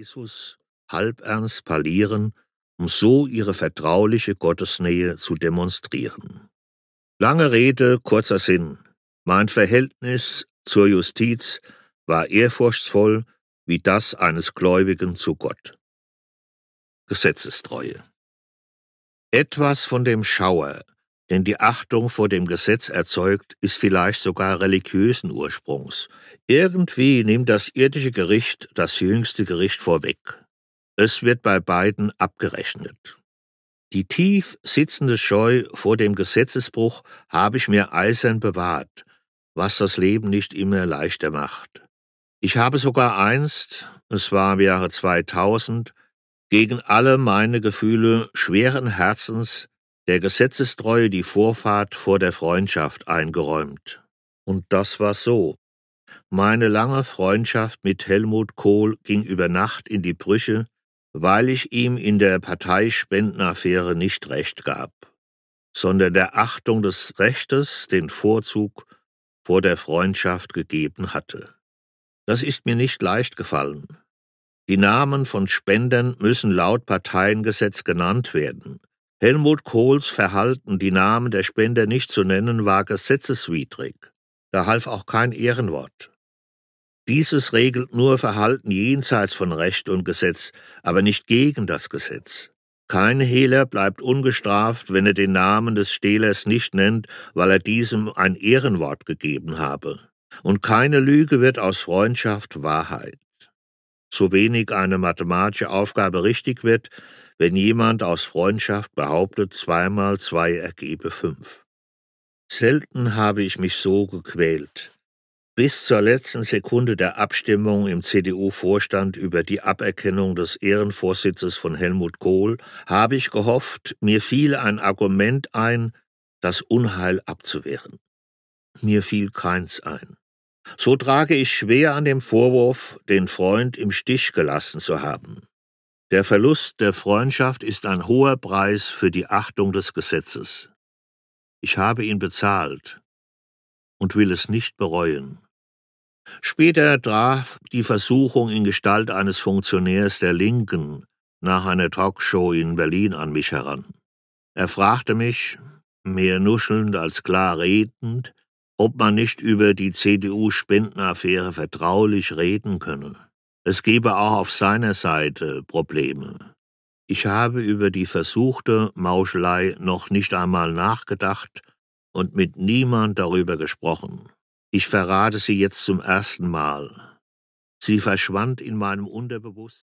Jesus halb ernst parlieren, um so ihre vertrauliche Gottesnähe zu demonstrieren. Lange Rede, kurzer Sinn. Mein Verhältnis zur Justiz war ehrfurchtsvoll wie das eines Gläubigen zu Gott. Gesetzestreue. Etwas von dem Schauer, den die Achtung vor dem Gesetz erzeugt, ist vielleicht sogar religiösen Ursprungs. Irgendwie nimmt das irdische Gericht das jüngste Gericht vorweg. Es wird bei beiden abgerechnet. Die tief sitzende Scheu vor dem Gesetzesbruch habe ich mir eisern bewahrt, was das Leben nicht immer leichter macht. Ich habe sogar einst, es war im Jahre 2000, gegen alle meine Gefühle schweren Herzens der Gesetzestreue die Vorfahrt vor der Freundschaft eingeräumt. Und das war so. Meine lange Freundschaft mit Helmut Kohl ging über Nacht in die Brüche, weil ich ihm in der Parteispendenaffäre nicht recht gab, sondern der Achtung des Rechtes den Vorzug vor der Freundschaft gegeben hatte. Das ist mir nicht leicht gefallen. Die Namen von Spendern müssen laut Parteiengesetz genannt werden. Helmut Kohls Verhalten, die Namen der Spender nicht zu nennen, war gesetzeswidrig. Da half auch kein Ehrenwort. Dieses regelt nur Verhalten jenseits von Recht und Gesetz, aber nicht gegen das Gesetz. Kein Hehler bleibt ungestraft, wenn er den Namen des Stehlers nicht nennt, weil er diesem ein Ehrenwort gegeben habe. Und keine Lüge wird aus Freundschaft Wahrheit. So wenig eine mathematische Aufgabe richtig wird, wenn jemand aus Freundschaft behauptet, 2 mal 2 ergebe 5. Selten habe ich mich so gequält. Bis zur letzten Sekunde der Abstimmung im CDU-Vorstand über die Aberkennung des Ehrenvorsitzes von Helmut Kohl habe ich gehofft, mir fiele ein Argument ein, das Unheil abzuwehren. Mir fiel keins ein. So trage ich schwer an dem Vorwurf, den Freund im Stich gelassen zu haben. Der Verlust der Freundschaft ist ein hoher Preis für die Achtung des Gesetzes. Ich habe ihn bezahlt und will es nicht bereuen. Später traf die Versuchung in Gestalt eines Funktionärs der Linken nach einer Talkshow in Berlin an mich heran. Er fragte mich, mehr nuschelnd als klar redend, ob man nicht über die CDU-Spendenaffäre vertraulich reden könne. Es gebe auch auf seiner Seite Probleme. Ich habe über die versuchte Mauschelei noch nicht einmal nachgedacht und mit niemand darüber gesprochen. Ich verrate sie jetzt zum ersten Mal. Sie verschwand in meinem Unterbewusstsein.